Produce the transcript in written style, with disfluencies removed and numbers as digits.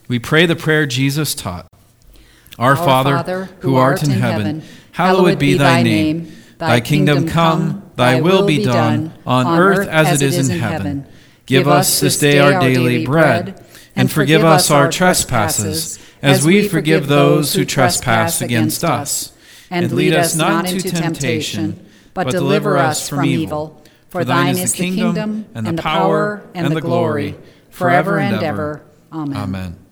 We pray the prayer Jesus taught. Our Father, who art in heaven, hallowed be thy name. Thy kingdom come, thy will be done, on earth as it is in heaven. Give us this day our daily bread, and forgive us our trespasses, as we forgive those who trespass against us. And lead us not into temptation, but deliver us from evil. For thine is the kingdom, and the power, and the glory, forever and ever. Amen.